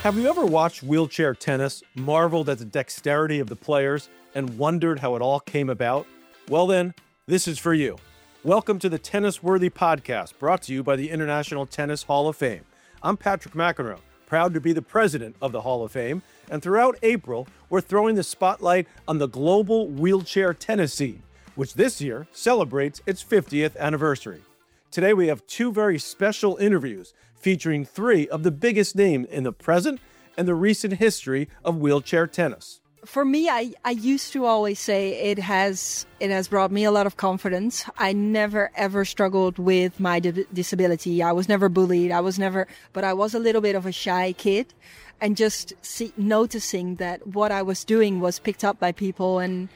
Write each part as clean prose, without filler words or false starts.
Have you ever watched wheelchair tennis, marveled at the dexterity of the players, and wondered how it all came about? Well then, this is for you. Welcome to the Tennis Worthy Podcast, brought to you by the International Tennis Hall of Fame. I'm Patrick McEnroe, proud to be the president of the Hall of Fame, and throughout April, we're throwing the spotlight on the global wheelchair tennis scene, which this year celebrates its 50th anniversary. Today we have two very special interviews featuring three of the biggest names in the present and the recent history of wheelchair tennis. For me, I used to always say it has brought me a lot of confidence. I never ever struggled with my disability. I was never bullied. But I was a little bit of a shy kid, and just noticing that what I was doing was picked up by people, and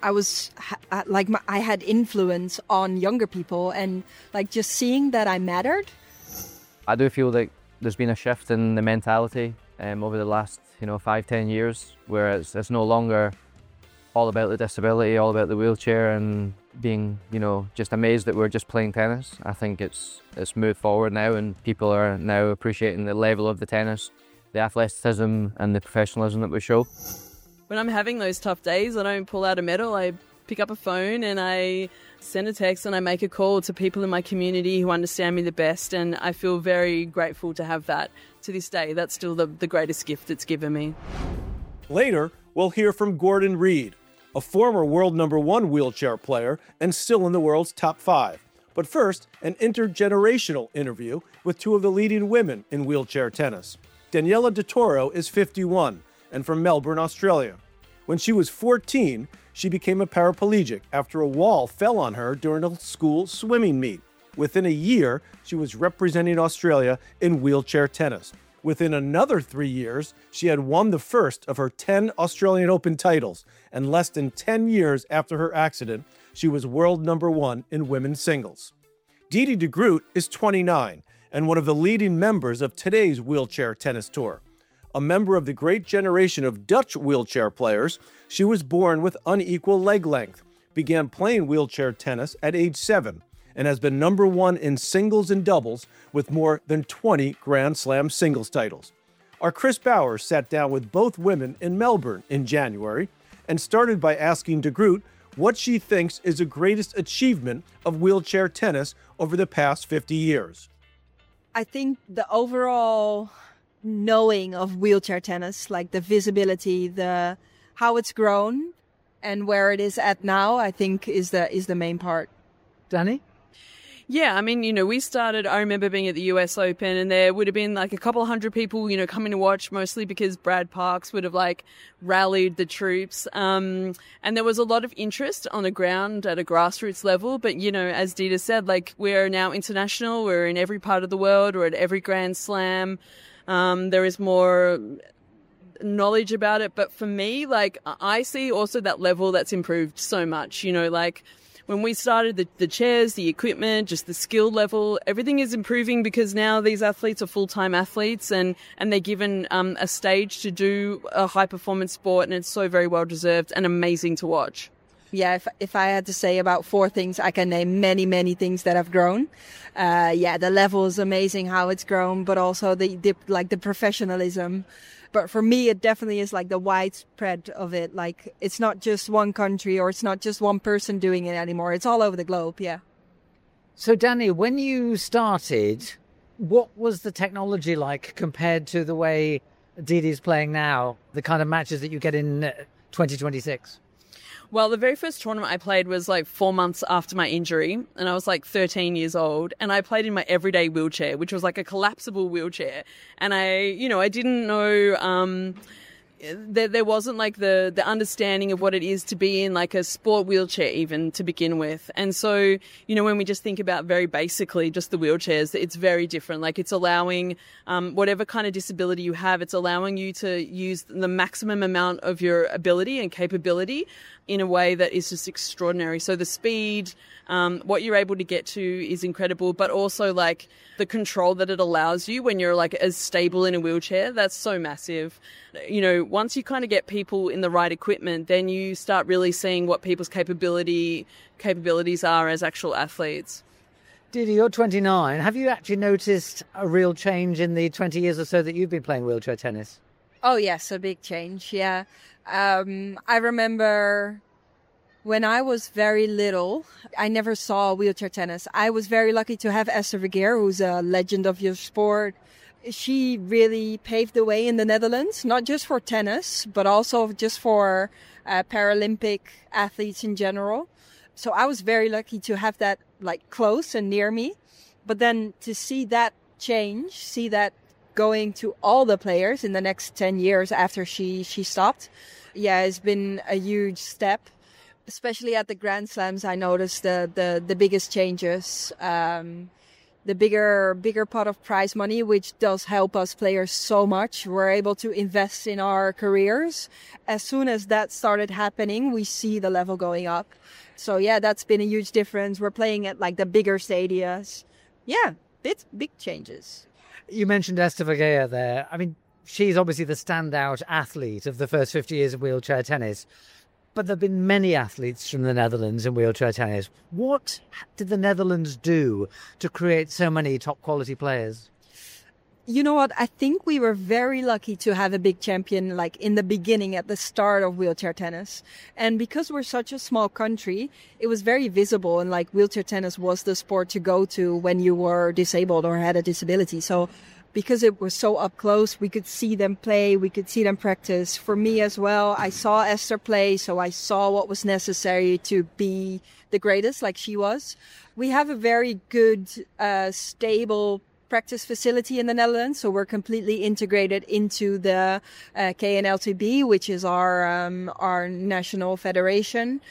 I had influence on younger people, and just seeing that I mattered. I do feel like there's been a shift in the mentality over the last 5-10 years, where it's no longer all about the disability, all about the wheelchair, and being just amazed that we're just playing tennis. I think it's moved forward now, and people are now appreciating the level of the tennis, the athleticism and the professionalism that we show. When I'm having those tough days, I don't pull out a medal. I pick up a phone and I send a text and I make a call to people in my community who understand me the best, and I feel very grateful to have that. To this day, that's still the greatest gift it's given me. Later, we'll hear from Gordon Reid, a former world #1 wheelchair player and still in the world's top 5. But first, an intergenerational interview with two of the leading women in wheelchair tennis. Daniela Di Toro is 51 and from Melbourne, Australia. When she was 14, she became a paraplegic after a wall fell on her during a school swimming meet. Within a year, she was representing Australia in wheelchair tennis. Within another 3 years, she had won the first of her 10 Australian Open titles, and less than 10 years after her accident, she was world #1 in women's singles. Didi de Groot is 29 and one of the leading members of today's wheelchair tennis tour. A member of the great generation of Dutch wheelchair players, she was born with unequal leg length, began playing wheelchair tennis at age 7, and has been #1 in singles and doubles with more than 20 Grand Slam singles titles. Our Chris Bowers sat down with both women in Melbourne in January and started by asking de Groot what she thinks is the greatest achievement of wheelchair tennis over the past 50 years. I think the overall knowing of wheelchair tennis, the visibility, how it's grown and where it is at now, I think is the main part. Danny? Yeah, I mean, we started, I remember being at the US Open, and there would have been a couple hundred people, coming to watch, mostly because Brad Parks would have rallied the troops. And there was a lot of interest on the ground at a grassroots level. But, as Dita said, we're now international. We're in every part of the world. We're at every Grand Slam. There is more knowledge about it. But for me, I see also that level that's improved so much, when we started, the chairs, the equipment, just the skill level, everything is improving because now these athletes are full-time athletes and they're given a stage to do a high-performance sport, and it's so very well-deserved and amazing to watch. Yeah, if I had to say about 4 things, I can name many, many things that have grown. The level is amazing how it's grown, but also the professionalism. But for me, it definitely is the widespread of it. It's not just one country or it's not just one person doing it anymore. It's all over the globe, yeah. So, Danny, when you started, what was the technology like compared to the way Didi's playing now, the kind of matches that you get in 2026? Well, the very first tournament I played was 4 months after my injury, and I was 13 years old, and I played in my everyday wheelchair, which was a collapsible wheelchair. And I didn't know there wasn't the understanding of what it is to be in a sport wheelchair even to begin with. And so, when we just think about very basically just the wheelchairs, it's very different. It's allowing whatever kind of disability you have, it's allowing you to use the maximum amount of your ability and capability in a way that is just extraordinary. So the speed, what you're able to get to is incredible, but also the control that it allows you when you're as stable in a wheelchair, that's so massive. Once you kind of get people in the right equipment, then you start really seeing what people's capabilities are as actual athletes. Didi, you're 29. Have you actually noticed a real change in the 20 years or so that you've been playing wheelchair tennis? Oh, yes, a big change, yeah. I remember when I was very little, I never saw wheelchair tennis. I was very lucky to have Esther Vergeer, who's a legend of your sport. She really paved the way in the Netherlands, not just for tennis, but also just for Paralympic athletes in general. So I was very lucky to have that like close and near me. But then to see that change, see that going to all the players in the next 10 years after she stopped, yeah, it's been a huge step. Especially at the Grand Slams, I noticed the biggest changes. The bigger pot of prize money, which does help us players so much. We're able to invest in our careers. As soon as that started happening, we see the level going up. So yeah, that's been a huge difference. We're playing at like the bigger stadiums. Yeah, big changes. You mentioned Esther Vergeer there. I mean, she's obviously the standout athlete of the first 50 years of wheelchair tennis. But there have been many athletes from the Netherlands in wheelchair tennis. What did the Netherlands do to create so many top quality players? You know what? I think we were very lucky to have a big champion like in the beginning, at the start of wheelchair tennis. And because we're such a small country, it was very visible, and like wheelchair tennis was the sport to go to when you were disabled or had a disability. So because it was so up close, we could see them play, we could see them practice. For me as well, I saw Esther play, so I saw what was necessary to be the greatest like she was. We have a very good, stable practice facility in the Netherlands, so we're completely integrated into the KNLTB, which is our national federation.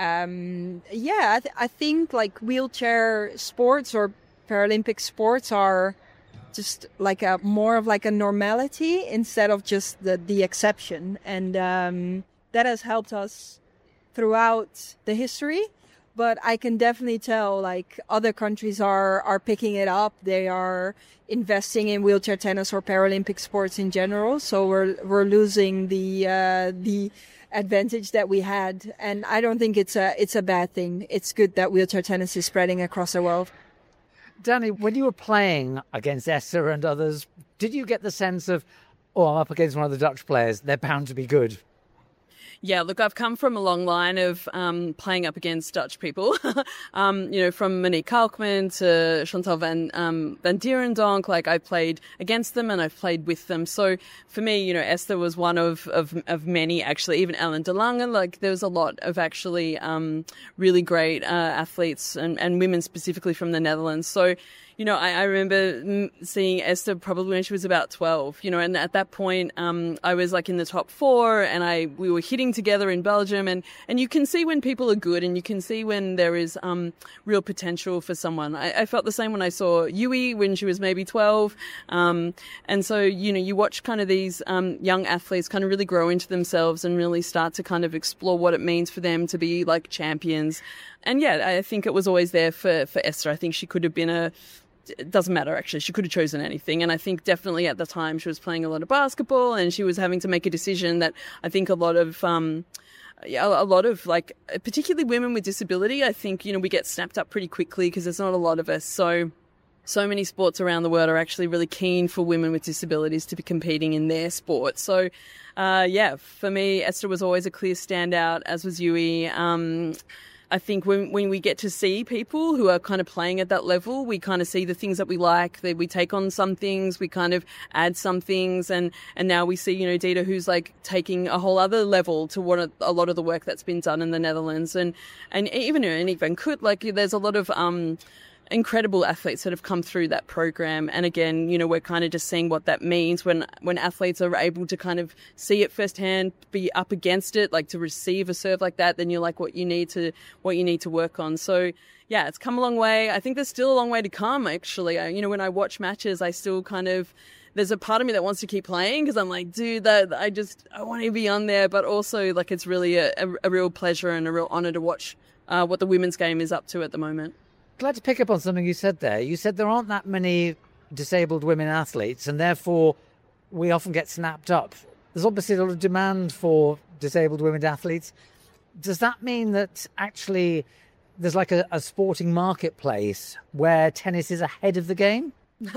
I think like wheelchair sports or Paralympic sports are just like more of like a normality instead of just the exception. And that has helped us throughout the history. But I can definitely tell like other countries are picking it up. They are investing in wheelchair tennis or Paralympic sports in general. So we're losing the advantage that we had. And I don't think it's a bad thing. It's good that wheelchair tennis is spreading across the world. Danny, when you were playing against Esther and others, did you get the sense of, oh, I'm up against one of the Dutch players, they're bound to be good? Yeah, look, I've come from a long line of playing up against Dutch people, from Monique Kalkman to Chantal van Dierendonck. Like, I played against them and I've played with them. So for me, Esther was one of many, actually. Even Ellen de Lange, like, there was a lot of actually really great athletes and women specifically from the Netherlands. So, I remember seeing Esther probably when she was about 12, and at that point, I was like in the top 4 and we were hitting together in Belgium, and you can see when people are good and you can see when there is real potential for someone. I felt the same when I saw Yui when she was maybe 12. And so, you watch kind of these young athletes kind of really grow into themselves and really start to kind of explore what it means for them to be like champions. And yeah, I think it was always there for Esther. I think she could have been it doesn't matter, actually. She could have chosen anything. And I think definitely at the time she was playing a lot of basketball and she was having to make a decision that I think a lot of like, particularly women with disability, I think, we get snapped up pretty quickly because there's not a lot of us. So many sports around the world are actually really keen for women with disabilities to be competing in their sport. So, for me, Esther was always a clear standout, as was Yui. I think when we get to see people who are kind of playing at that level, we kind of see the things that we like, that we take on some things, we kind of add some things. And now we see, Dida, who's like taking a whole other level to what a lot of the work that's been done in the Netherlands. And even Annick van Kut, like there's a lot of incredible athletes that have come through that program. And again, we're kind of just seeing what that means when athletes are able to kind of see it firsthand, be up against it, like to receive a serve like that, then you're like what you need to work on. So yeah, it's come a long way. I think there's still a long way to come, actually. When I watch matches, I still kind of, there's a part of me that wants to keep playing because I'm like, dude, I want to be on there. But also, like, it's really a real pleasure and a real honor to watch what the women's game is up to at the moment. Glad to pick up on something you said there. You said there aren't that many disabled women athletes, and therefore we often get snapped up. There's obviously a lot of demand for disabled women athletes. Does that mean that actually there's like a sporting marketplace where tennis is ahead of the game?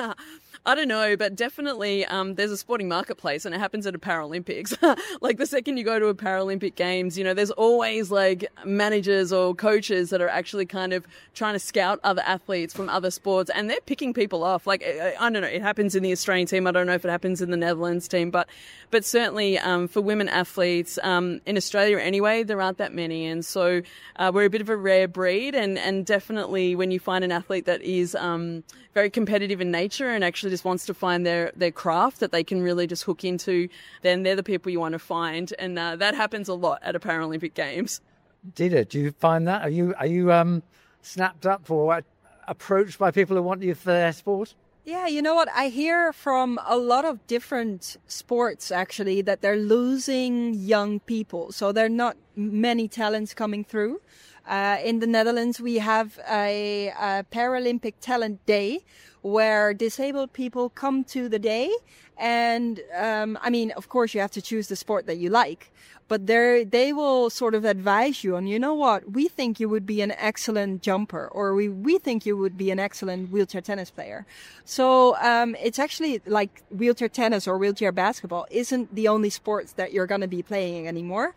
I don't know, but definitely there's a sporting marketplace and it happens at a Paralympics. Like the second you go to a Paralympic Games, you know, there's always like managers or coaches that are actually kind of trying to scout other athletes from other sports and they're picking people off. Like, I don't know, it happens in the Australian team. I don't know if it happens in the Netherlands team, but certainly for women athletes in Australia anyway, there aren't that many. And so we're a bit of a rare breed and definitely when you find an athlete that is very competitive in nature and actually just wants to find their craft that they can really just hook into, then they're the people you want to find. And that happens a lot at a Paralympic Games. Dida, do you find that? Are you snapped up or approached by people who want you for their sport? Yeah, you know what? I hear from a lot of different sports, actually, that they're losing young people. So there are not many talents coming through. In the Netherlands, we have a Paralympic Talent Day where disabled people come to the day. And, I mean, of course, you have to choose the sport that you like. But they will sort of advise you on, you know what, we think you would be an excellent jumper, or we think you would be an excellent wheelchair tennis player. So it's actually like wheelchair tennis or wheelchair basketball isn't the only sports that you're going to be playing anymore.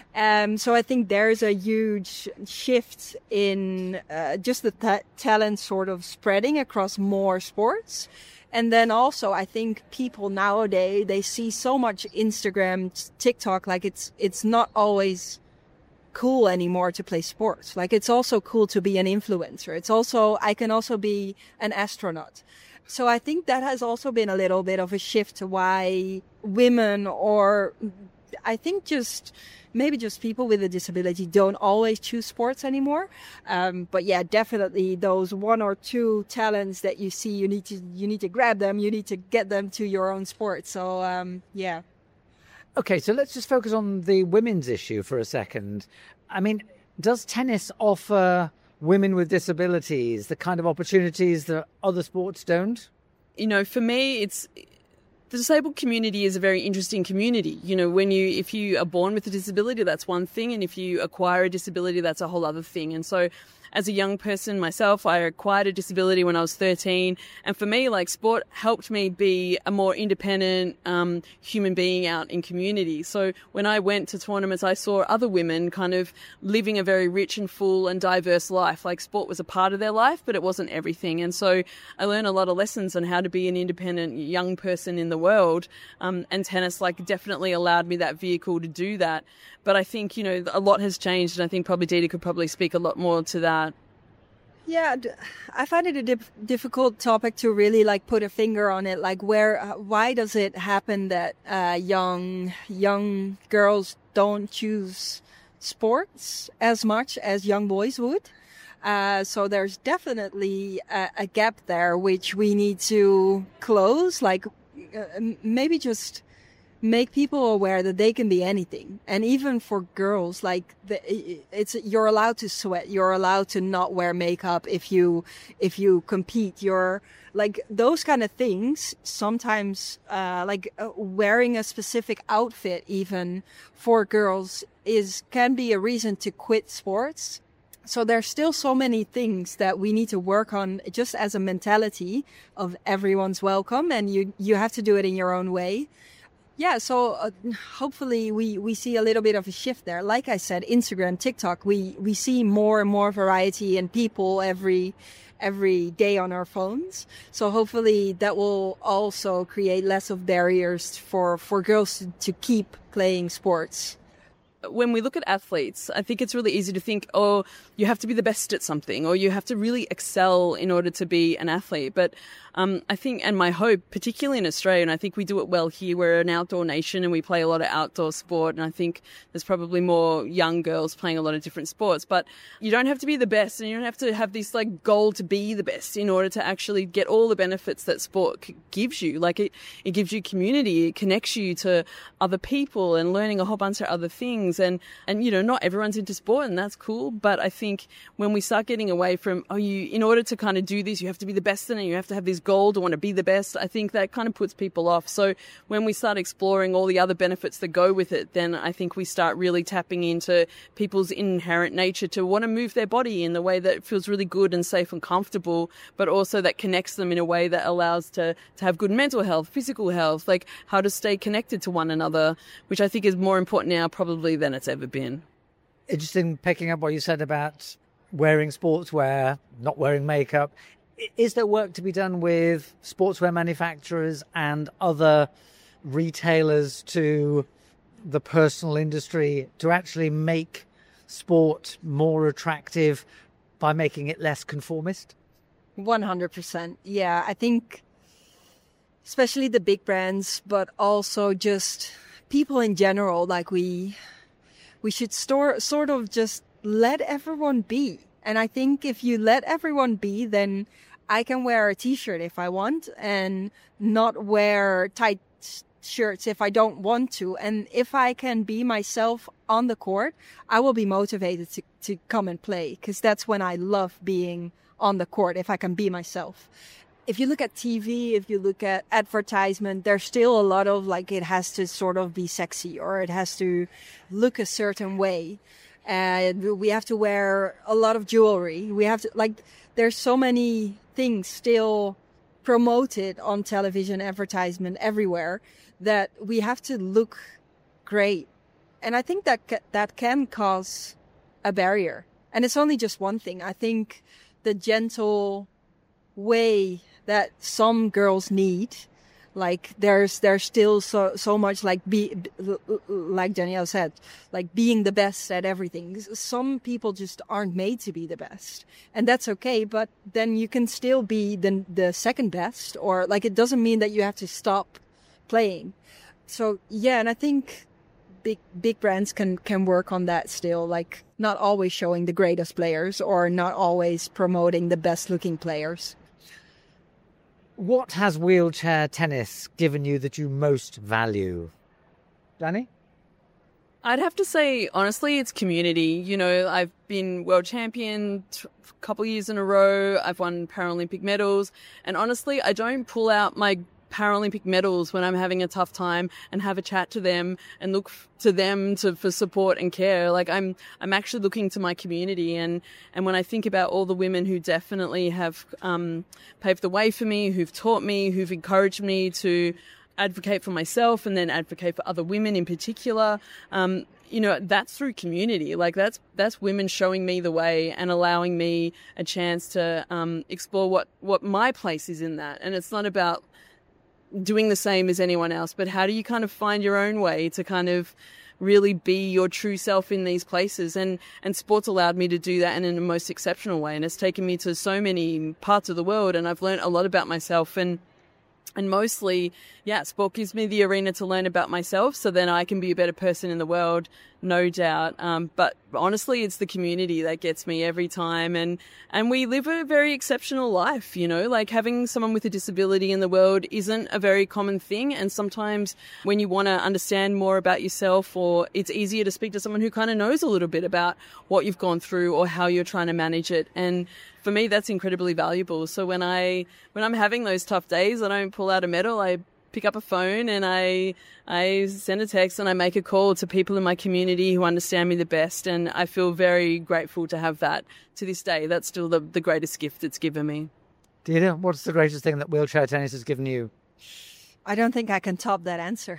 So I think there's a huge shift in just the talent sort of spreading across more sports. And then also, I think people nowadays, they see so much Instagram, TikTok, like it's not always cool anymore to play sports. Like it's also cool to be an influencer. I can also be an astronaut. So I think that has also been a little bit of a shift to why women, or I think maybe just people with a disability don't always choose sports anymore. But yeah, definitely those one or two talents that you see, you need to grab them. You need to get them to your own sport. So, yeah. Okay, so let's just focus on the women's issue for a second. I mean, does tennis offer women with disabilities the kind of opportunities that other sports don't? You know, for me, the disabled community is a very interesting community. You know, if you are born with a disability, that's one thing. And if you acquire a disability, that's a whole other thing. And so as a young person myself, I acquired a disability when I was 13. And for me, like, sport helped me be a more independent human being out in community. So when I went to tournaments, I saw other women kind of living a very rich and full and diverse life. Like, sport was a part of their life, but it wasn't everything. And so I learned a lot of lessons on how to be an independent young person in the world. And tennis, like, definitely allowed me that vehicle to do that. But I think, you know, a lot has changed, and I think probably Dida could probably speak a lot more to that. Yeah, I find it a difficult topic to really like put a finger on it. Like, why does it happen that young girls don't choose sports as much as young boys would? So there's definitely a gap there which we need to close. Like, maybe just make people aware that they can be anything. And even for girls, like, you're allowed to sweat. You're allowed to not wear makeup if you compete. You're like, those kind of things. Sometimes, wearing a specific outfit even for girls can be a reason to quit sports. So there's still so many things that we need to work on, just as a mentality of everyone's welcome, and you have to do it in your own way. Yeah, so hopefully we see a little bit of a shift there. Like I said, Instagram, TikTok, we see more and more variety and people every day on our phones. So hopefully that will also create less of barriers for girls to keep playing sports. When we look at athletes, I think it's really easy to think, oh, you have to be the best at something, or you have to really excel in order to be an athlete. But I think, and my hope, particularly in Australia, and I think we do it well here, we're an outdoor nation and we play a lot of outdoor sport. And I think there's probably more young girls playing a lot of different sports. But you don't have to be the best, and you don't have to have this like goal to be the best in order to actually get all the benefits that sport gives you. Like, it gives you community, it connects you to other people and learning a whole bunch of other things. things. And not everyone's into sport, and that's cool. But I think when we start getting away from, in order to kind of do this, you have to be the best in it, you have to have this goal to want to be the best, I think that kind of puts people off. So when we start exploring all the other benefits that go with it, then I think we start really tapping into people's inherent nature to want to move their body in the way that feels really good and safe and comfortable, but also that connects them in a way that allows to have good mental health, physical health, like how to stay connected to one another, which I think is more important now probably than it's ever been. Interesting picking up what you said about wearing sportswear, not wearing makeup. Is there work to be done with sportswear manufacturers and other retailers to the personal industry to actually make sport more attractive by making it less conformist? 100%. Yeah, I think especially the big brands, but also just people in general, like we should sort of just let everyone be. And I think if you let everyone be, then I can wear a t-shirt if I want and not wear tight shirts if I don't want to. And if I can be myself on the court, I will be motivated to come and play, because that's when I love being on the court, if I can be myself. If you look at TV, if you look at advertisement, there's still a lot of like, it has to sort of be sexy or it has to look a certain way. And we have to wear a lot of jewelry. We have to, like, there's so many things still promoted on television, advertisement, everywhere, that we have to look great. And I think that can cause a barrier. And it's only just one thing. I think the gentle way that some girls need, like there's still so much like like Danielle said, like being the best at everything. Some people just aren't made to be the best, and that's okay. But then you can still be the second best, or like it doesn't mean that you have to stop playing. So yeah, and I think big brands can work on that still, like not always showing the greatest players or not always promoting the best looking players. What has wheelchair tennis given you that you most value? Danny? I'd have to say, honestly, it's community. You know, I've been world champion a couple of years in a row. I've won Paralympic medals. And honestly, I don't pull out my Paralympic medals when I'm having a tough time and have a chat to them and look to them for support and care. Like I'm actually looking to my community, and when I think about all the women who definitely have paved the way for me, who've taught me, who've encouraged me to advocate for myself and then advocate for other women in particular, that's through community. Like that's women showing me the way and allowing me a chance to explore what my place is in that. And it's not about doing the same as anyone else, but how do you kind of find your own way to kind of really be your true self in these places? And sports allowed me to do that in the most exceptional way. And it's taken me to so many parts of the world, and I've learned a lot about myself. And mostly, sport gives me the arena to learn about myself so then I can be a better person in the world, no doubt. But honestly, it's the community that gets me every time. And we live a very exceptional life, like having someone with a disability in the world isn't a very common thing. And sometimes when you want to understand more about yourself, or it's easier to speak to someone who kind of knows a little bit about what you've gone through or how you're trying to manage it. And for me, that's incredibly valuable. So when I'm having those tough days, I don't pull out a medal. I pick up a phone and I send a text and I make a call to people in my community who understand me the best. And I feel very grateful to have that to this day. That's still the greatest gift it's given me. Dina, what's the greatest thing that wheelchair tennis has given you? I don't think I can top that answer.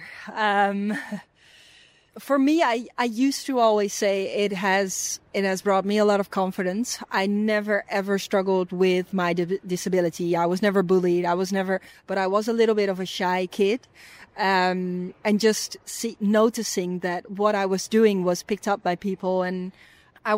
For me, I used to always say it has brought me a lot of confidence. I never ever struggled with my disability. I was never bullied. But I was a little bit of a shy kid. And just noticing that what I was doing was picked up by people, and I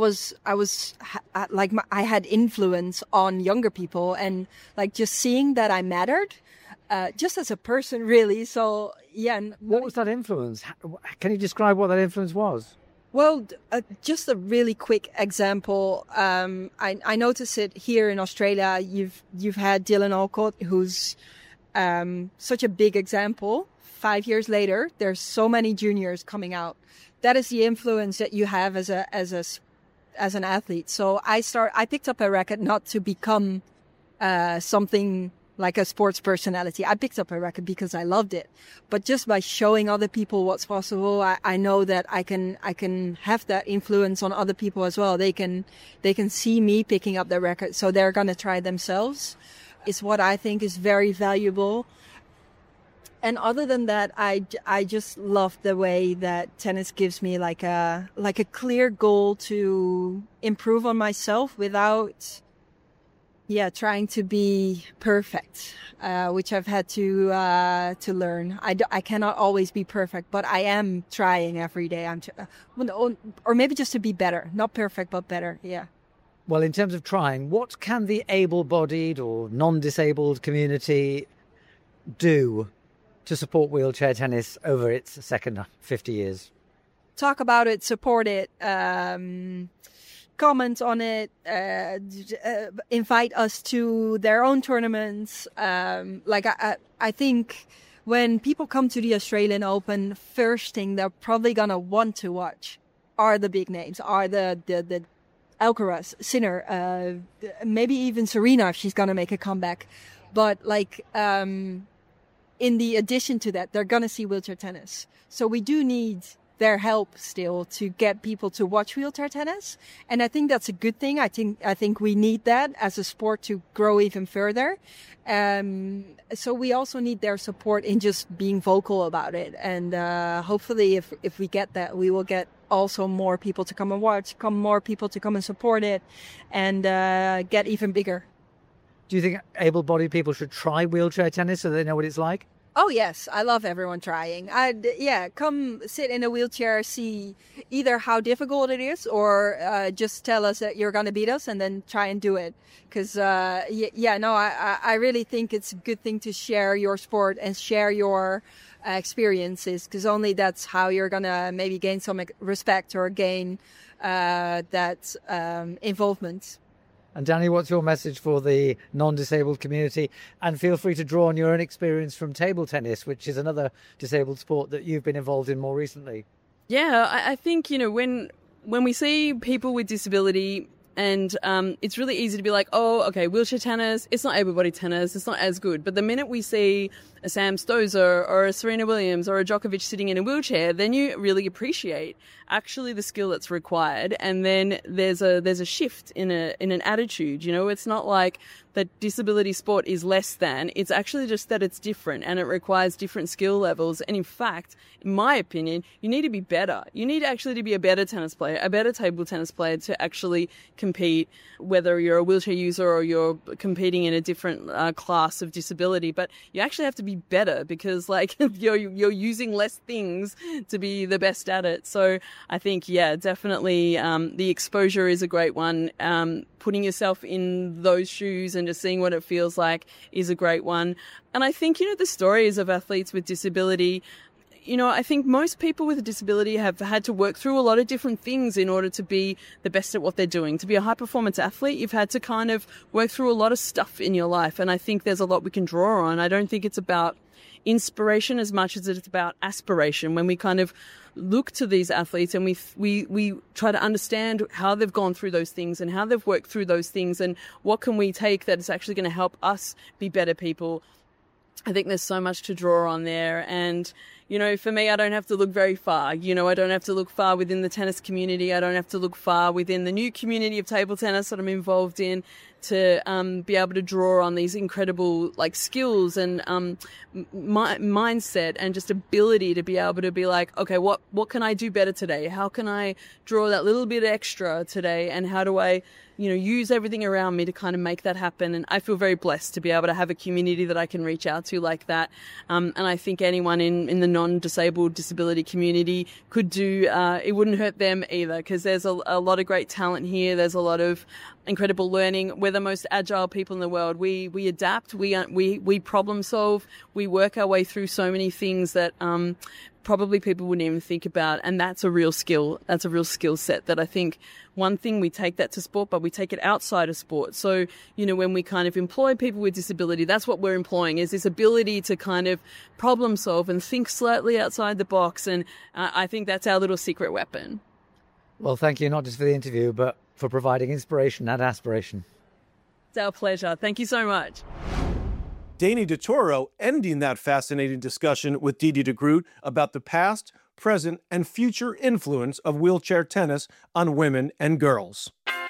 had influence on younger people, and like just seeing that I mattered. Just as a person, really. So, yeah. What was that influence? Can you describe what that influence was? Well, just a really quick example. I noticed it here in Australia. You've had Dylan Alcott, who's such a big example 5 years later, there's so many juniors coming out. That is the influence that you have as an athlete. So I picked up a racket not to become something like a sports personality. I picked up a racket because I loved it. But just by showing other people what's possible, I know that I can have that influence on other people as well. They can see me picking up the racket, so they're going to try themselves. It's what I think is very valuable. And other than that, I just love the way that tennis gives me like a clear goal to improve on myself without trying to be perfect, which I've had to learn. I cannot always be perfect, but I am trying every day. Or maybe just to be better, not perfect, but better. Yeah. Well, in terms of trying, what can the able-bodied or non-disabled community do to support wheelchair tennis over its second 50 years? Talk about it, support it, comment on it, invite us to their own tournaments. I think when people come to the Australian Open, first thing they're probably going to want to watch are the big names, are the Alcaraz, Sinner, maybe even Serena if she's going to make a comeback. But in the addition to that, they're going to see wheelchair tennis. So we do need their help still to get people to watch wheelchair tennis. And I think that's a good thing. I think we need that as a sport to grow even further. So we also need their support in just being vocal about it. And hopefully if we get that, we will get also more people to come and watch, more people to come and support it, and get even bigger. Do you think able-bodied people should try wheelchair tennis so they know what it's like? Oh, yes. I love everyone trying. Come sit in a wheelchair, see either how difficult it is or just tell us that you're going to beat us and then try and do it. Because, I really think it's a good thing to share your sport and share your experiences, because only that's how you're going to maybe gain some respect or gain that involvement. And Danny, what's your message for the non-disabled community? And feel free to draw on your own experience from table tennis, which is another disabled sport that you've been involved in more recently. Yeah, I think, when we see people with disability, and it's really easy to be like, oh, okay, wheelchair tennis, it's not able-bodied tennis, it's not as good. But the minute we see a Sam Stosur or a Serena Williams or a Djokovic sitting in a wheelchair, then you really appreciate actually the skill that's required. And then there's a shift in an attitude. It's not like that disability sport is less than. It's actually just that it's different and it requires different skill levels. And in fact, in my opinion, you need to be better. You need actually to be a better tennis player, a better table tennis player to actually compete, whether you're a wheelchair user or you're competing in a different class of disability. But you actually have to be better because you're using less things to be the best at it. So I think, definitely the exposure is a great one. Putting yourself in those shoes and just seeing what it feels like is a great one. And I think, the stories of athletes with disability, I think most people with a disability have had to work through a lot of different things in order to be the best at what they're doing. To be a high-performance athlete, you've had to kind of work through a lot of stuff in your life. And I think there's a lot we can draw on. I don't think it's about inspiration as much as it's about aspiration. When we kind of look to these athletes and we try to understand how they've gone through those things and how they've worked through those things and what can we take that is actually going to help us be better people. I think there's so much to draw on there. And, for me, I don't have to look very far. I don't have to look far within the tennis community. I don't have to look far within the new community of table tennis that I'm involved in to be able to draw on these incredible skills and mindset and just ability to be able to be like, okay, what can I do better today? How can I draw that little bit extra today? And how do I use everything around me to kind of make that happen? And I feel very blessed to be able to have a community that I can reach out to like that. And I think anyone in the non-disabled disability community could do, it wouldn't hurt them either, because there's a lot of great talent here. There's a lot of incredible learning. We're the most agile people in the world. We adapt. We problem solve. We work our way through so many things that probably people wouldn't even think about. And that's a real skill. That's a real skill set that I think one thing we take that to sport, but we take it outside of sport. So, when we kind of employ people with disability, that's what we're employing, is this ability to kind of problem solve and think slightly outside the box. And I think that's our little secret weapon. Well, thank you not just for the interview, but for providing inspiration and aspiration. It's our pleasure. Thank you so much. Dani Di Toro ending that fascinating discussion with Didi de Groot about the past, present, and future influence of wheelchair tennis on women and girls.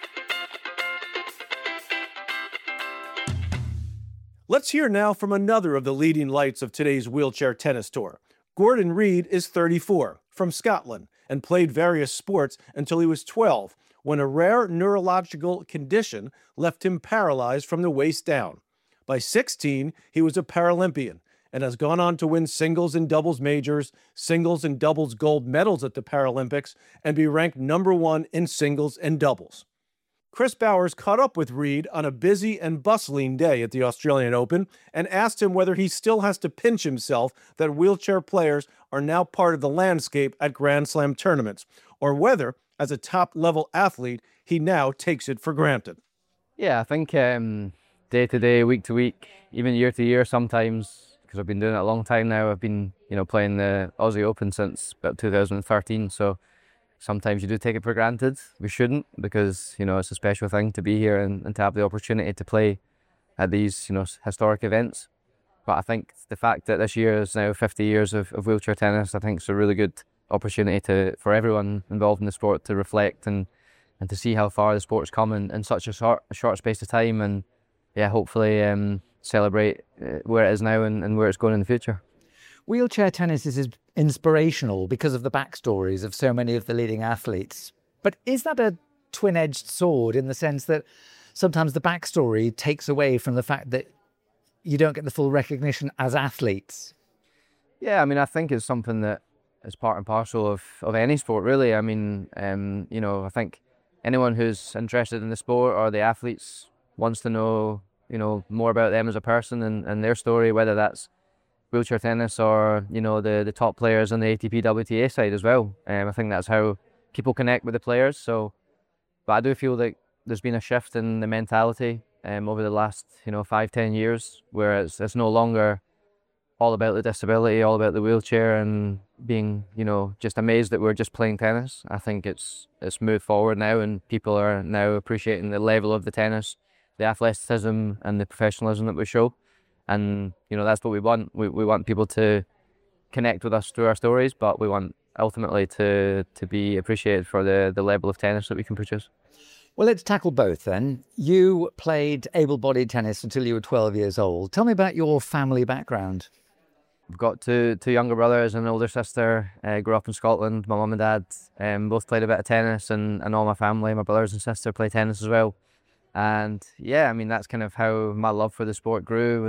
Let's hear now from another of the leading lights of today's wheelchair tennis tour. Gordon Reid is 34, from Scotland, and played various sports until he was 12, when a rare neurological condition left him paralyzed from the waist down. By 16, he was a Paralympian and has gone on to win singles and doubles majors, singles and doubles gold medals at the Paralympics, and be ranked #1 in singles and doubles. Chris Bowers caught up with Reid on a busy and bustling day at the Australian Open and asked him whether he still has to pinch himself that wheelchair players are now part of the landscape at Grand Slam tournaments, or whether, as a top-level athlete, he now takes it for granted. Yeah, I think day to day, week to week, even year to year sometimes, because I've been doing it a long time now. I've been, playing the Aussie Open since about 2013, so sometimes you do take it for granted. We shouldn't, because, it's a special thing to be here and to have the opportunity to play at these, historic events. But I think the fact that this year is now 50 years of wheelchair tennis, I think it's a really good opportunity for everyone involved in the sport to reflect and to see how far the sport's come in such a short space of time, and hopefully celebrate where it is now and where it's going in the future. Wheelchair tennis is inspirational because of the backstories of so many of the leading athletes. But is that a twin-edged sword in the sense that sometimes the backstory takes away from the fact that you don't get the full recognition as athletes? Yeah, I think it's something that is part and parcel of any sport, really. I think anyone who's interested in the sport or the athletes wants to know, more about them as a person and their story, whether that's wheelchair tennis or, the top players on the ATP WTA side as well. I think that's how people connect with the players. But I do feel that there's been a shift in the mentality over the last, 5-10 years, where it's no longer all about the disability, all about the wheelchair and being, just amazed that we're just playing tennis. I think it's moved forward now, and people are now appreciating the level of the tennis, the athleticism and the professionalism that we show. And, that's what we want. We want people to connect with us through our stories, but we want ultimately to be appreciated for the level of tennis that we can produce. Well, let's tackle both then. You played able-bodied tennis until you were 12 years old. Tell me about your family background. I've got two younger brothers and an older sister. Grew up in Scotland. My mum and dad both played a bit of tennis, and all my family, my brothers and sister, play tennis as well. And that's kind of how my love for the sport grew.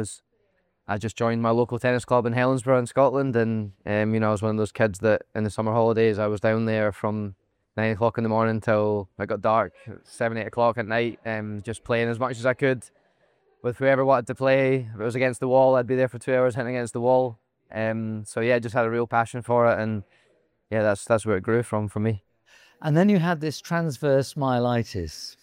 I just joined my local tennis club in Helensburgh in Scotland, and I was one of those kids that in the summer holidays I was down there from 9 o'clock in the morning till it got dark, 7, 8 o'clock at night, just playing as much as I could with whoever wanted to play. If it was against the wall, I'd be there for 2 hours hitting against the wall. Just had a real passion for it, and that's where it grew from for me. And then you had this transverse myelitis.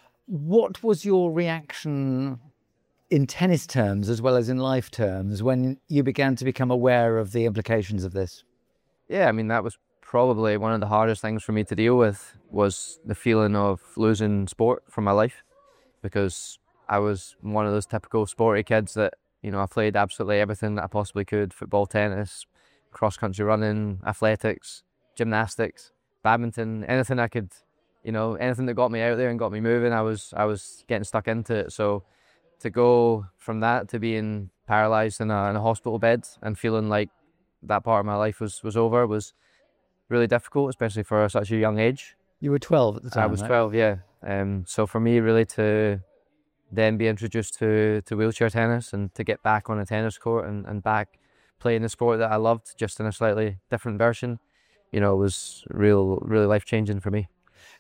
What was your reaction in tennis terms as well as in life terms when you began to become aware of the implications of this? Yeah, that was probably one of the hardest things for me to deal with, was the feeling of losing sport from my life, because I was one of those typical sporty kids that, I played absolutely everything that I possibly could: football, tennis, cross-country running, athletics, gymnastics, badminton, anything I could, anything that got me out there and got me moving, I was getting stuck into it. So to go from that to being paralysed in a hospital bed and feeling like that part of my life was over was really difficult, especially for such a young age. You were 12 at the time, I was right? 12, yeah. So for me, really, to then be introduced to wheelchair tennis and to get back on a tennis court and back playing the sport that I loved, just in a slightly different version, was really life-changing for me.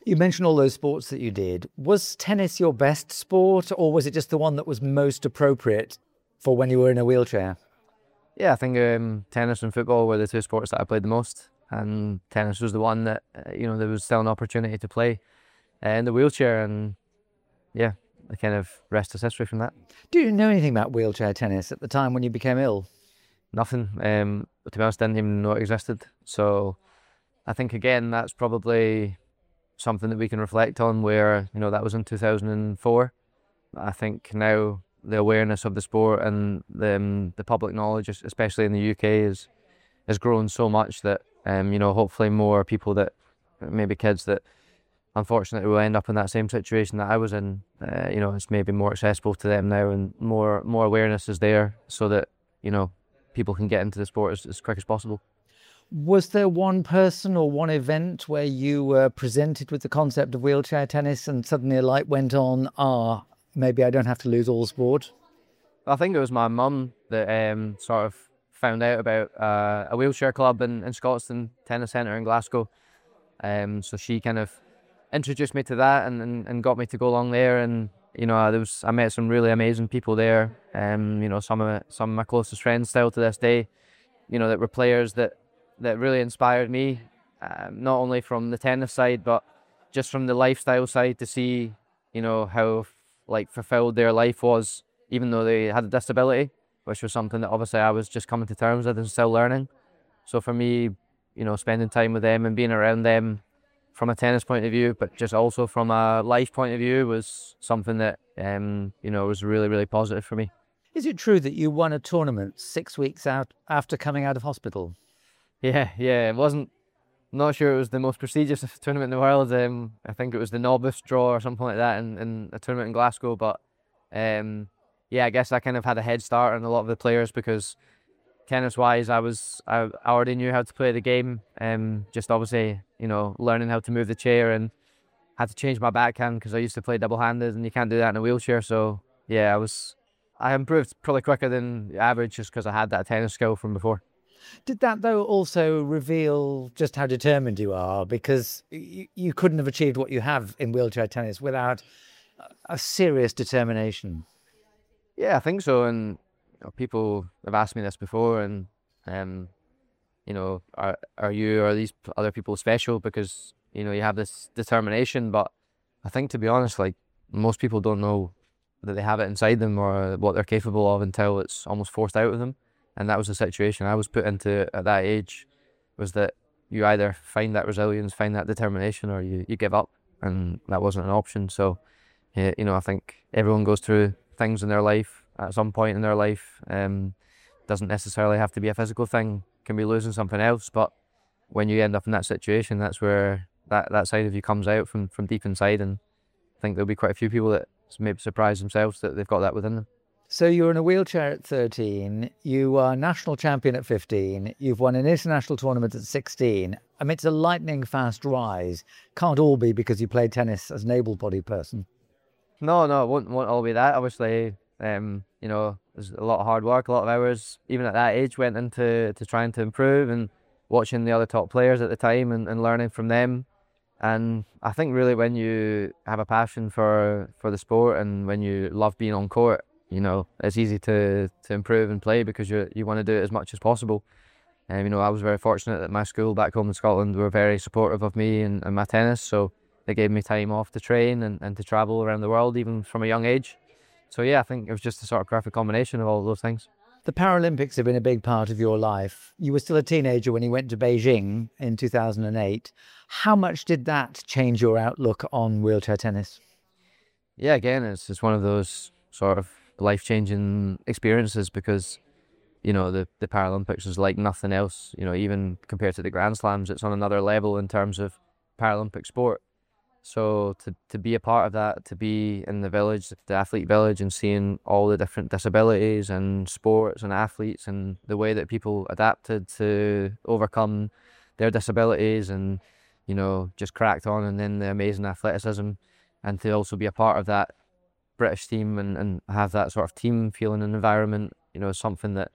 You mentioned all those sports that you did. Was tennis your best sport, or was it just the one that was most appropriate for when you were in a wheelchair? Yeah, I think tennis and football were the two sports that I played the most, and tennis was the one that there was still an opportunity to play in the wheelchair, and yeah, the kind of rest is history from that. Do you know anything about wheelchair tennis at the time when you became ill? Nothing. To be honest, didn't even know it existed. So I think again that's probably something that we can reflect on. Where that was in 2004. I think now the awareness of the sport and the public knowledge, especially in the UK, has grown so much that hopefully more people that maybe kids that unfortunately will end up in that same situation that I was in. It's maybe more accessible to them now, and more awareness is there, so that people can get into the sport as quick as possible. Was there one person or one event where you were presented with the concept of wheelchair tennis and suddenly a light went on, maybe I don't have to lose all sport? I think it was my mum that sort of found out about a wheelchair club in Scotstoun Tennis Centre in Glasgow. So she kind of introduced me to that and got me to go along there, and I met some really amazing people there. Some of my closest friends still to this day, that were players that really inspired me, not only from the tennis side but just from the lifestyle side, to see how fulfilled their life was, even though they had a disability, which was something that obviously I was just coming to terms with and still learning. So for me, spending time with them and being around them from a tennis point of view, but just also from a life point of view, was something that was really, really positive for me. Is it true that you won a tournament 6 weeks out after coming out of hospital? Yeah, it wasn't. Not sure it was the most prestigious tournament in the world. I think it was the novice draw or something like that in a tournament in Glasgow. But I guess I kind of had a head start on a lot of the players, because tennis-wise, I already knew how to play the game. Just obviously, learning how to move the chair, and had to change my backhand because I used to play double-handed, and you can't do that in a wheelchair. So yeah, I improved probably quicker than the average, just because I had that tennis skill from before. Did that, though, also reveal just how determined you are? Because you couldn't have achieved what you have in wheelchair tennis without a serious determination. Yeah, I think so. And people have asked me this before, and are these other people special because you have this determination? But I think, to be honest, most people don't know that they have it inside them or what they're capable of until it's almost forced out of them. And that was the situation I was put into at that age, was that you either find that resilience, find that determination, or you give up, and that wasn't an option. So, I think everyone goes through things in their life at some point in their life. Doesn't necessarily have to be a physical thing, can be losing something else, but when you end up in that situation, that's where that side of you comes out from deep inside, and I think there'll be quite a few people that maybe surprise themselves that they've got that within them. So you were in a wheelchair at 13, you are national champion at 15, you've won an international tournament at 16. I mean, it's a lightning fast rise. Can't all be because you played tennis as an able-bodied person. No, it won't all be that. Obviously, there's a lot of hard work, a lot of hours, even at that age, went into trying to improve, and watching the other top players at the time and learning from them. And I think really when you have a passion for the sport, and when you love being on court, it's easy to improve and play, because you want to do it as much as possible. And I was very fortunate that my school back home in Scotland were very supportive of me and my tennis, so they gave me time off to train and to travel around the world, even from a young age. So yeah, I think it was just a sort of perfect combination of all of those things. The Paralympics have been a big part of your life. You were still a teenager when you went to Beijing in 2008. How much did that change your outlook on wheelchair tennis? Yeah, again, it's one of those sort of life-changing experiences, because the Paralympics is like nothing else. Even compared to the Grand Slams, it's on another level in terms of Paralympic sport. So to be a part of that, to be in the village, the athlete village, and seeing all the different disabilities and sports and athletes, and the way that people adapted to overcome their disabilities, and just cracked on, and then the amazing athleticism, and to also be a part of that British team and have that sort of team feeling and environment, is something that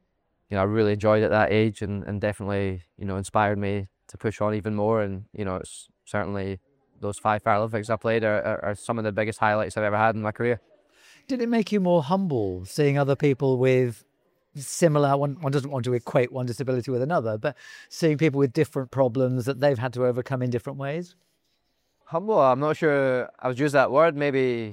I really enjoyed at that age, and definitely inspired me to push on even more. And it's certainly those 5 Paralympics I played are some of the biggest highlights I've ever had in my career. Did it make you more humble seeing other people with similar, one doesn't want to equate one disability with another, but seeing people with different problems that they've had to overcome in different ways? Humble, I'm not sure I would use that word, maybe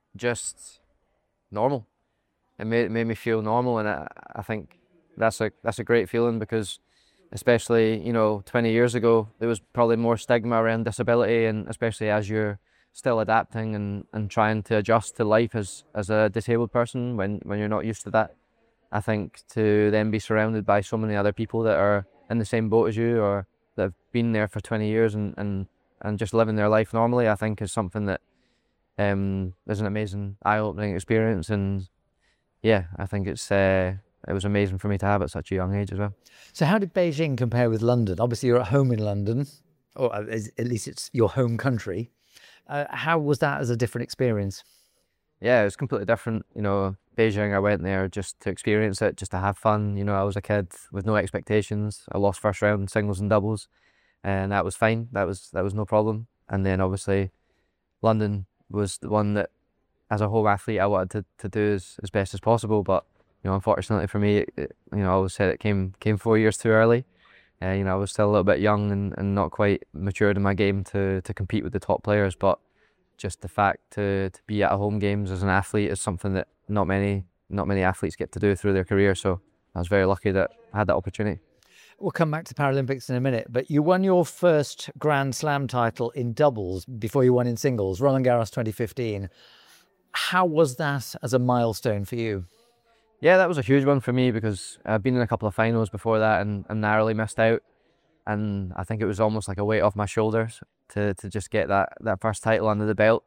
just normal. It made me feel normal, and I think that's a great feeling, because especially, 20 years ago, there was probably more stigma around disability, and especially as you're still adapting and trying to adjust to life as a disabled person when you're not used to that. I think to then be surrounded by so many other people that are in the same boat as you, or that have been there for 20 years and just living their life normally, I think is something that is an amazing eye-opening experience. And yeah, I think it was amazing for me to have at such a young age as well. So how did Beijing compare with London? Obviously you're at home in London, or at least it's your home country. How was that as a different experience? Yeah, it was completely different. Beijing, I went there just to experience it, just to have fun. I was a kid with no expectations. I lost first round singles and doubles, and that was fine. That was no problem. And then obviously London was the one that, as a home athlete, I wanted to do as best as possible. But unfortunately for me, I always said it came 4 years too early. I was still a little bit young and not quite matured in my game to compete with the top players. But just the fact to be at a home games as an athlete is something that not many athletes get to do through their career. So I was very lucky that I had that opportunity. We'll come back to Paralympics in a minute, but you won your first Grand Slam title in doubles before you won in singles, Roland Garros 2015. How was that as a milestone for you? Yeah, that was a huge one for me, because I've been in a couple of finals before that and narrowly missed out. And I think it was almost like a weight off my shoulders to just get that first title under the belt.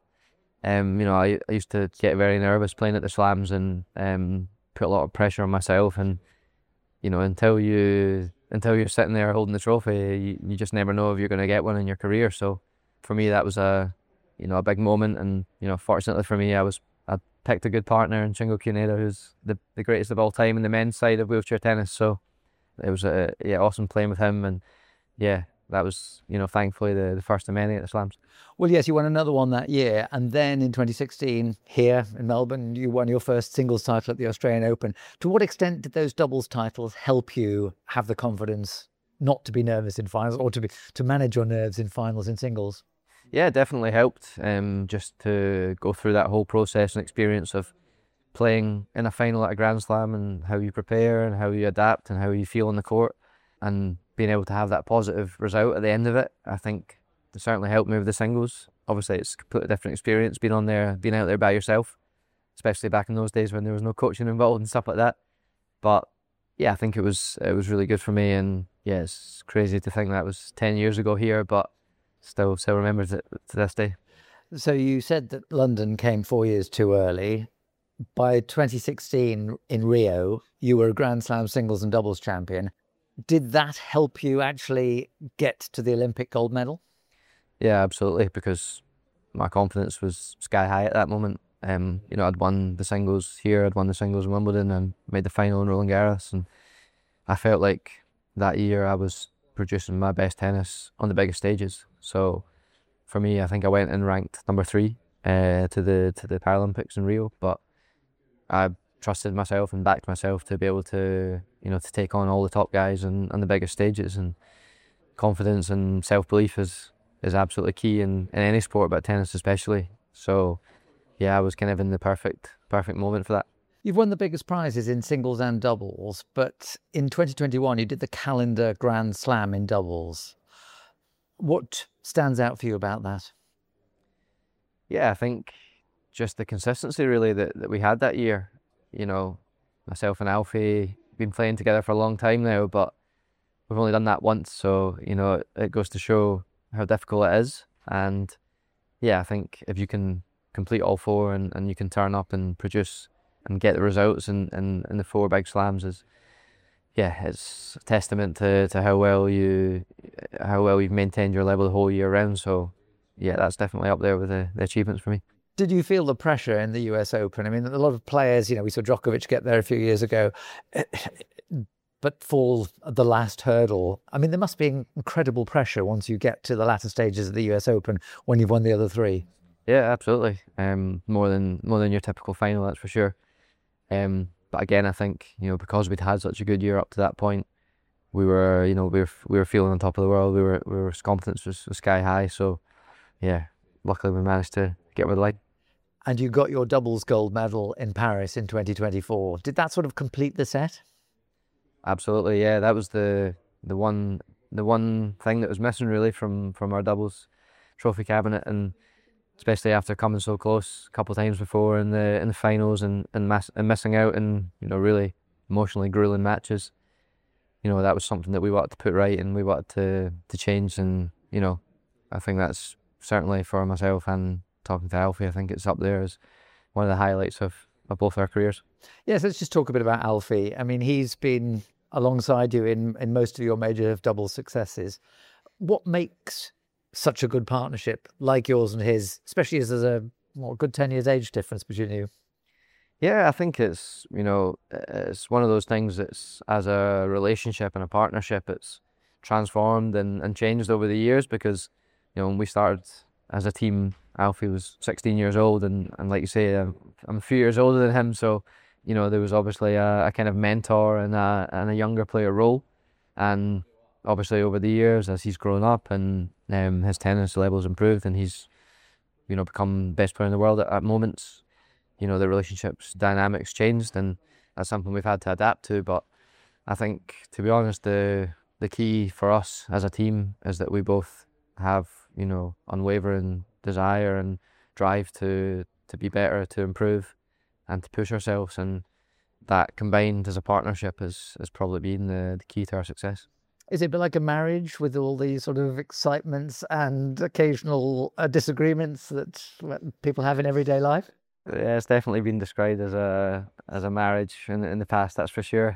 I used to get very nervous playing at the slams and put a lot of pressure on myself. And until you're sitting there holding the trophy, you just never know if you're going to get one in your career. So for me, that was a big moment. And fortunately for me, I picked a good partner in Shingo Kiyoneda, who's the greatest of all time in the men's side of wheelchair tennis. So it was awesome playing with him. And yeah, that was, thankfully the first of many at the slams. Well, yes, you won another one that year. And then in 2016, here in Melbourne, you won your first singles title at the Australian Open. To what extent did those doubles titles help you have the confidence not to be nervous in finals, or to manage your nerves in finals in singles? Yeah, it definitely helped, just to go through that whole process and experience of playing in a final at a Grand Slam, and how you prepare and how you adapt and how you feel on the court, and being able to have that positive result at the end of it. I think it certainly helped me with the singles. Obviously it's a completely different experience being out there by yourself, especially back in those days when there was no coaching involved and stuff like that. But yeah, I think it was really good for me. And yeah, it's crazy to think that was 10 years ago here, but still remembers it to this day. So you said that London came 4 years too early. By 2016 in Rio, you were a Grand Slam singles and doubles champion. Did that help you actually get to the Olympic gold medal? Yeah, absolutely, because my confidence was sky high at that moment. I'd won the singles here, I'd won the singles in Wimbledon, and made the final in Roland Garros, and I felt like that year I was producing my best tennis on the biggest stages. So for me, I think I went and ranked number 3 to the Paralympics in Rio, but I trusted myself and backed myself to be able to to take on all the top guys on the biggest stages. And confidence and self-belief is absolutely key in any sport, but tennis especially. So yeah, I was kind of in the perfect moment for that. You've won the biggest prizes in singles and doubles, but in 2021 you did the calendar Grand Slam in doubles. What stands out for you about that? Yeah, I think just the consistency really that we had that year. Myself and Alfie been playing together for a long time now, but we've only done that once, so it goes to show how difficult it is. And yeah, I think if you can complete all 4 and you can turn up and produce and get the results in the 4 big slams, it's a testament to how well you've maintained your level the whole year round. So yeah, that's definitely up there with the achievements for me. Did you feel the pressure in the US Open? I mean, a lot of players, we saw Djokovic get there a few years ago. but fall at the last hurdle. I mean, there must be incredible pressure once you get to the latter stages of the US Open when you've won the other three. Yeah, absolutely. More than your typical final, that's for sure. But again, I think, because we'd had such a good year up to that point, we were feeling on top of the world. Confidence was sky high. So, yeah, luckily we managed to get over the line. And you got your doubles gold medal in Paris in 2024. Did that sort of complete the set? Absolutely, yeah. That was the one thing that was missing really from our doubles trophy cabinet, and especially after coming so close a couple of times before in the finals and missing out in really emotionally grueling matches. That was something that we wanted to put right and we wanted to change, and I think that's certainly for myself and talking to Alfie, I think it's up there as one of the highlights of both our careers. Yes, let's just talk a bit about Alfie. I mean, he's been alongside you in most of your major doubles successes. What makes such a good partnership like yours and his, especially as there's a good 10 years age difference between you? Yeah, I think it's one of those things that's, as a relationship and a partnership, it's transformed and changed over the years, because when we started as a team, Alfie was 16 years old, and like you say, I'm a few years older than him, so there was obviously a kind of mentor and a younger player role, and obviously over the years as he's grown up and his tennis level's improved and he's become best player in the world at moments, the relationships dynamics changed, and that's something we've had to adapt to. But I think, to be honest, the key for us as a team is that we both have unwavering desire and drive to be better, to improve and to push ourselves, and that combined as a partnership has probably been the key to our success. Is it a bit like a marriage with all these sort of excitements and occasional disagreements that people have in everyday life? Yeah, it's definitely been described as a marriage in the past, that's for sure.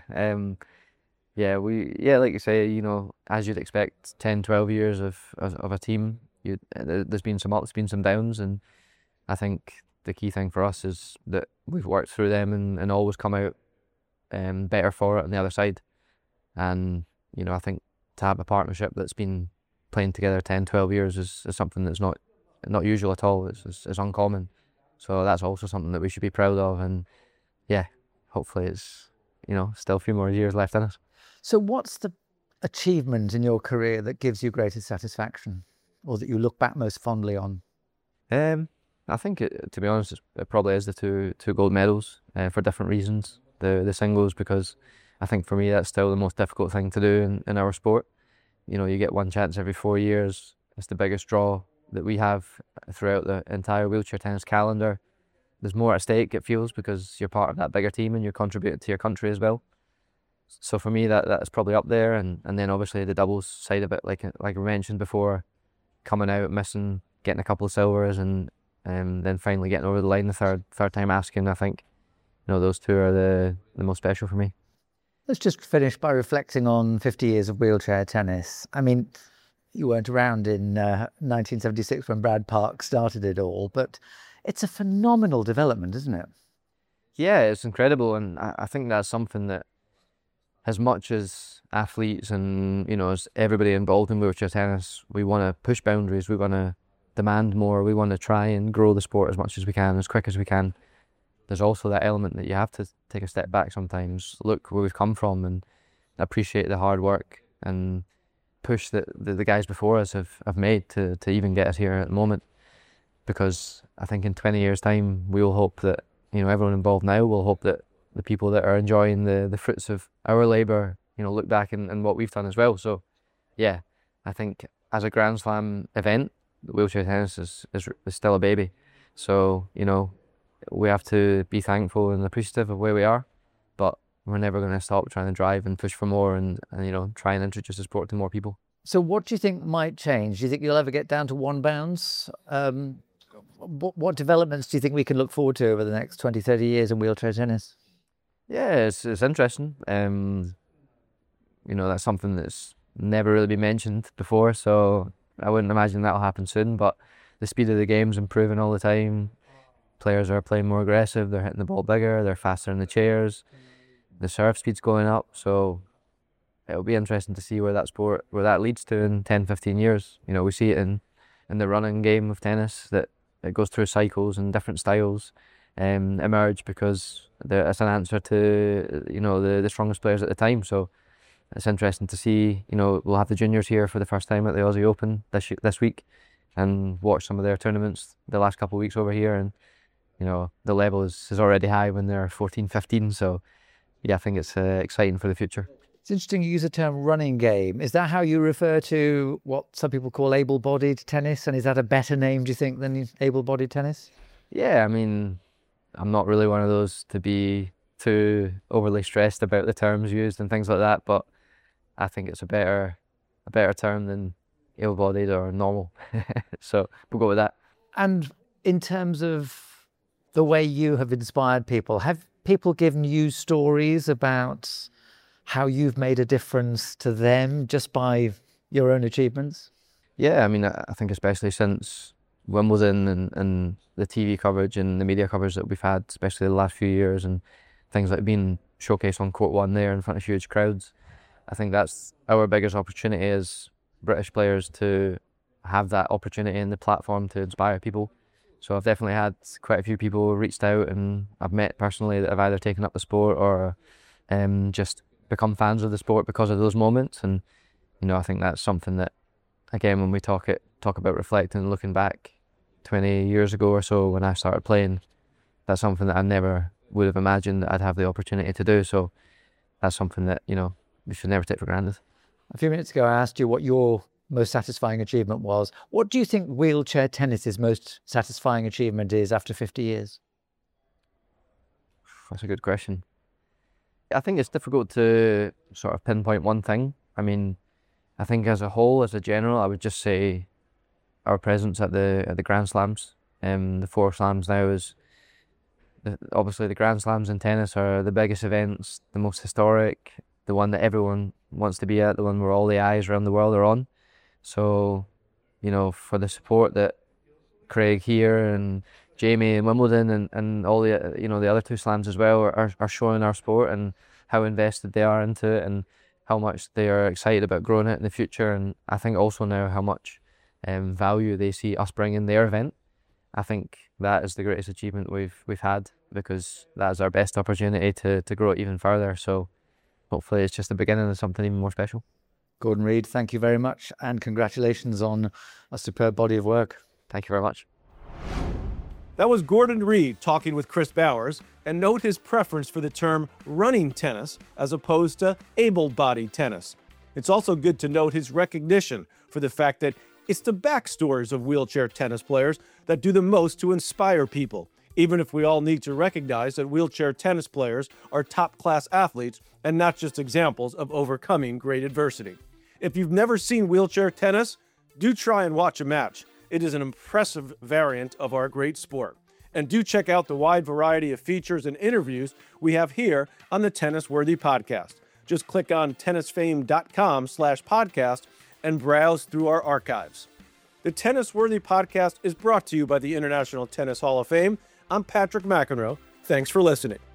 Like you say, as you'd expect, 10, 12 years of a team, there's been some ups, been some downs, and I think the key thing for us is that we've worked through them and always come out better for it on the other side. And I think to have a partnership that's been playing together 10, 12 years is something that's not usual at all. It's uncommon. So that's also something that we should be proud of, and yeah, hopefully it's still a few more years left in us. So what's the achievement in your career that gives you greatest satisfaction, or that you look back most fondly on? I think to be honest, it probably is the two gold medals for different reasons. The singles, because I think for me that's still the most difficult thing to do in our sport. You get one chance every 4 years. It's the biggest draw that we have throughout the entire wheelchair tennis calendar. There's more at stake, it feels, because you're part of that bigger team and you're contributing to your country as well. So for me, that's probably up there, and then obviously the doubles side of it, like we mentioned before, coming out, missing, getting a couple of silvers, and then finally getting over the line the third time asking. I think those two are the most special for me. Let's just finish by reflecting on 50 years of wheelchair tennis. I mean, you weren't around in 1976 when Brad Park started it all, but it's a phenomenal development, isn't it? Yeah, it's incredible, and I think that's something that, as much as athletes and as everybody involved in wheelchair tennis, we want to push boundaries, we want to demand more, we want to try and grow the sport as much as we can, as quick as we can. There's also that element that you have to take a step back sometimes, look where we've come from and appreciate the hard work and push that the guys before us have made to even get us here at the moment. Because I think in 20 years' time, we will hope that, everyone involved now will hope that the people that are enjoying the fruits of our labour, look back and what we've done as well. So, yeah, I think as a Grand Slam event, wheelchair tennis is still a baby. So, we have to be thankful and appreciative of where we are, but we're never going to stop trying to drive and push for more and try and introduce the sport to more people. So what do you think might change? Do you think you'll ever get down to one bounce? What developments do you think we can look forward to over the next 20, 30 years in wheelchair tennis? Yeah, it's interesting. That's something that's never really been mentioned before, so I wouldn't imagine that'll happen soon, but the speed of the game's improving all the time. Players are playing more aggressive, they're hitting the ball bigger, they're faster in the chairs, the serve speed's going up, so it'll be interesting to see where that leads to in 10, 15 years. You know, we see it in the running game of tennis, that it goes through cycles and different styles emerge because it's an answer to, you know, the strongest players at the time. So it's interesting to see. You know, we'll have the juniors here for the first time at the Aussie Open this week, and watch some of their tournaments the last couple of weeks over here. And you know, the level is already high when they're 14, 15. So yeah, I think it's exciting for the future. It's interesting you use the term running game. Is that how you refer to what some people call able-bodied tennis? And is that a better name, do you think, than able-bodied tennis? Yeah, I mean, I'm not really one of those to be too overly stressed about the terms used and things like that, but I think it's a better term than able-bodied or normal. So we'll go with that. And in terms of the way you have inspired people, have people given you stories about how you've made a difference to them just by your own achievements? Yeah, I mean, I think especially since Wimbledon and the TV coverage and the media coverage that we've had, especially the last few years, and things like being showcased on Court 1 there in front of huge crowds, I think that's our biggest opportunity as British players, to have that opportunity and the platform to inspire people. So I've definitely had quite a few people who reached out and I've met personally that have either taken up the sport or just become fans of the sport because of those moments. And you know, I think that's something that, again, when we talk about reflecting and looking back 20 years ago or so when I started playing, that's something that I never would have imagined that I'd have the opportunity to do. So that's something that, you know, we should never take for granted. A few minutes ago I asked you what your most satisfying achievement was. What do you think wheelchair tennis's most satisfying achievement is after 50 years? That's a good question. I think it's difficult to sort of pinpoint one thing. I mean, I think as a whole, as a general, I would just say our presence at the Grand Slams. The 4 slams now is obviously the Grand Slams in tennis are the biggest events, the most historic, the one that everyone wants to be at, the one where all the eyes around the world are on. So, you know, for the support that Craig here and Jamie in Wimbledon and all the, you know, the other 2 slams as well are showing our sport and how invested they are into it and how much they are excited about growing it in the future. And I think also now how much value they see us bringing their event. I think that is the greatest achievement we've had, because that is our best opportunity to grow it even further. So hopefully it's just the beginning of something even more special. Gordon Reid, thank you very much, and congratulations on a superb body of work. Thank you very much. That was Gordon Reid talking with Chris Bowers, and note his preference for the term running tennis as opposed to able-bodied tennis. It's also good to note his recognition for the fact that it's the backstories of wheelchair tennis players that do the most to inspire people, even if we all need to recognize that wheelchair tennis players are top-class athletes and not just examples of overcoming great adversity. If you've never seen wheelchair tennis, do try and watch a match. It is an impressive variant of our great sport. And do check out the wide variety of features and interviews we have here on the Tennis Worthy Podcast. Just click on tennisfame.com/podcast and browse through our archives. The Tennis Worthy Podcast is brought to you by the International Tennis Hall of Fame. I'm Patrick McEnroe. Thanks for listening.